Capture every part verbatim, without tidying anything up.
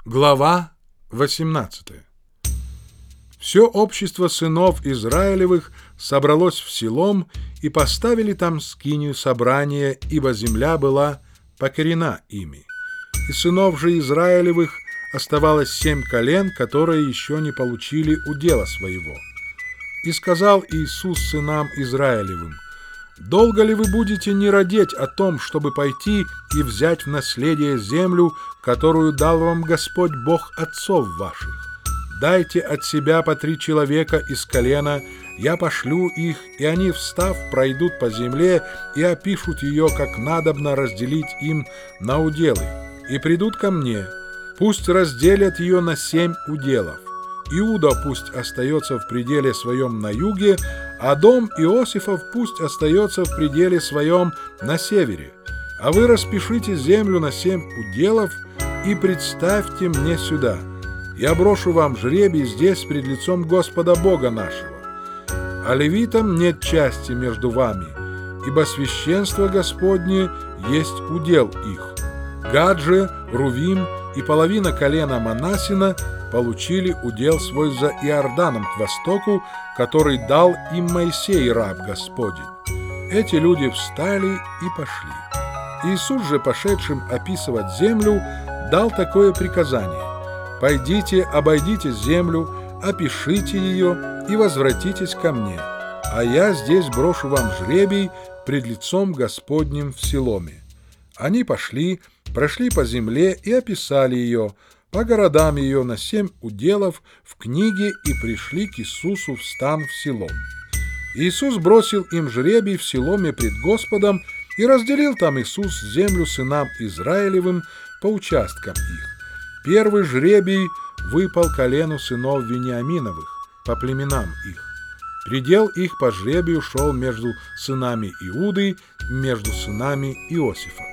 Глава восемнадцатая. Все общество сынов Израилевых собралось в Силом и поставили там скинию собрания, ибо земля была покорена ими. И сынов же Израилевых оставалось семь колен, которые еще не получили удела своего. И сказал Иисус сынам Израилевым: «Долго ли вы будете не радеть о том, чтобы пойти и взять в наследие землю, которую дал вам Господь Бог отцов ваших? Дайте от себя по три человека из колена, я пошлю их, и они, встав, пройдут по земле и опишут ее, как надобно разделить им на уделы, и придут ко мне. Пусть разделят ее на семь уделов. Иуда пусть остается в пределе своем на юге, а дом Иосифов пусть остается в пределе своем на севере. А вы распишите землю на семь уделов и представьте мне сюда. Я брошу вам жребий здесь пред лицом Господа Бога нашего. А левитам нет части между вами, ибо священство Господне есть удел их. Гад же, Рувим и половина колена Манассина получили удел свой за Иорданом к востоку, который дал им Моисей, раб Господень. Эти люди встали и пошли. Иисус же, пошедшим описывать землю, дал такое приказание: «Пойдите, обойдите землю, опишите ее и возвратитесь ко мне, а я здесь брошу вам жребий пред лицом Господним в Силоме». Они пошли, прошли по земле и описали ее, по городам ее на семь уделов в книге, и пришли к Иисусу в стан в Силом. Иисус бросил им жребий в Силоме пред Господом, и разделил там Иисус землю сынам Израилевым по участкам их. Первый жребий выпал колену сынов Вениаминовых по племенам их. Предел их по жребию шел между сынами Иуды, между сынами Иосифа.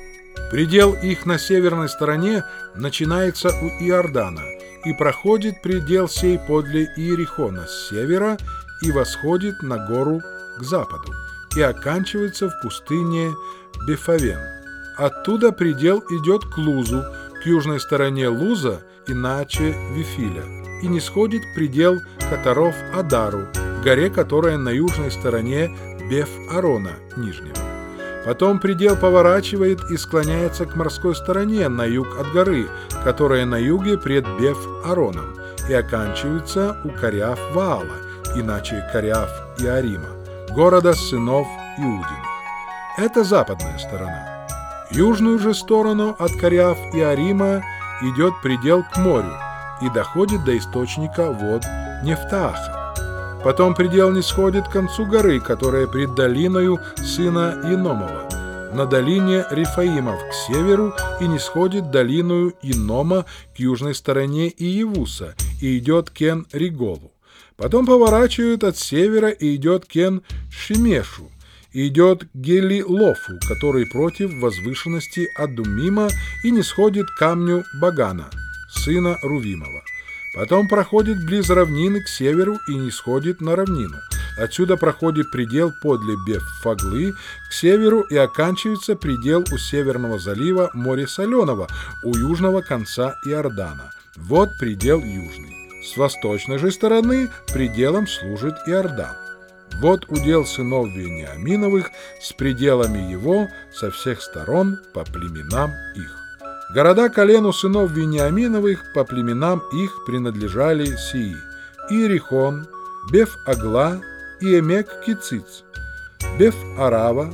Предел их на северной стороне начинается у Иордана и проходит предел сей подле Иерихона с севера и восходит на гору к западу и оканчивается в пустыне Бефавен. Оттуда предел идет к Лузу, к южной стороне Луза, иначе Вифиля, и нисходит предел Хатаров Адару, горе, которая на южной стороне Беф-Арона Нижнего. Потом предел поворачивает и склоняется к морской стороне на юг от горы, которая на юге пред Беф-Ароном, и оканчивается у Кариаф-Ваала, иначе Кариаф-Иарима, города сынов Иудиных. Это западная сторона. Южную же сторону от Кариаф-Иарима идет предел к морю и доходит до источника вод Нефтааха. Потом предел нисходит к концу горы, которая пред долиною сына Еномова, на долине Рифаимов к северу, и нисходит долиною Енома к южной стороне Иевуса, и идет кен Риголу. Потом поворачивает от севера и идет кен Шемешу, и идет к Гелилофу, который против возвышенности Адумима, и нисходит к камню Багана, сына Рувимова. Потом проходит близ равнины к северу и нисходит на равнину. Отсюда проходит предел подле Беф-Фаглы к северу и оканчивается предел у северного залива моря Соленого, у южного конца Иордана. Вот предел южный. С восточной же стороны пределом служит Иордан. Вот удел сынов Вениаминовых с пределами его со всех сторон по племенам их. Города колену сынов Вениаминовых по племенам их принадлежали сии: Иерихон, Беф-Агла и Эмек-Кициц, Беф-Арава,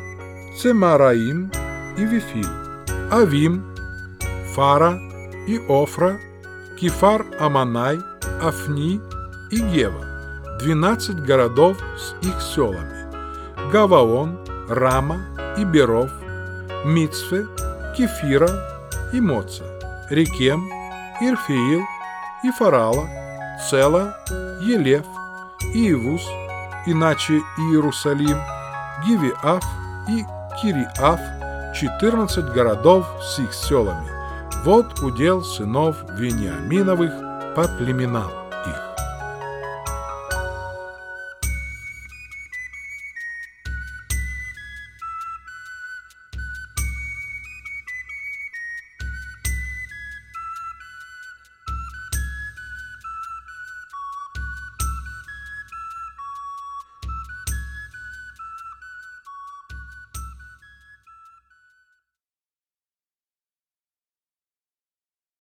Цемараим и Вифиль, Авим, Фара и Офра, Кифар-Аманай, Афни и Гева, двенадцать городов с их селами, Гаваон, Рама и Беров, Мицфе, Кефира и Моца, Рекем, Ирфеил и Фарала, Цела, Елев, Иевус, иначе Иерусалим, Гивеаф и Кириаф, четырнадцать городов с их селами. Вот удел сынов Вениаминовых по племенам.